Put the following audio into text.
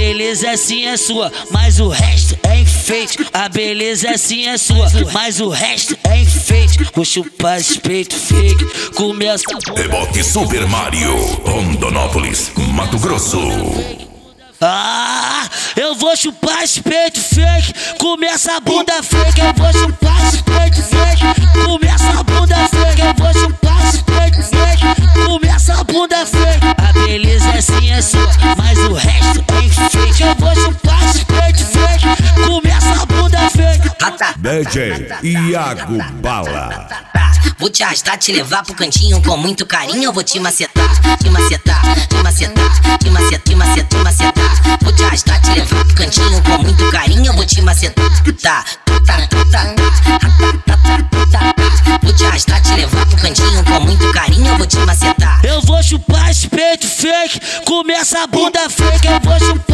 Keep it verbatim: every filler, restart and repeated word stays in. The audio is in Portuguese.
beleza assim é sua, mas o resto é enfeite. A beleza assim é sua, mas o resto é enfeite. Vou chupar esse peito fake, começa a... Reboque Super Mario, Rondonópolis, Mato Grosso. Ah, eu vou chupar esse peito fake, começa a bunda fake. Eu vou chupar esse peito fake, começa a bunda fake. Eu vou chupar esse peito fake, começa a bunda fake. A beleza assim é sua, mas o resto é enfeite. Eu vou chupar esse peito fake, começa a bunda fake. D J Iago Bala. Vou te arrastar, te levar pro cantinho com muito carinho. Eu vou te macetar, te macetar, te macetar, te macetar, te macetar, te macetar. Vou te arrastar, te levar pro cantinho com muito carinho. Eu vou te macetar, tá, tá, tá, tá, tá. Vou te arrastar, te levar pro cantinho com muito carinho. Eu vou te macetar. Eu vou chupar esse peito fake, começa a bunda fake. Eu vou chupar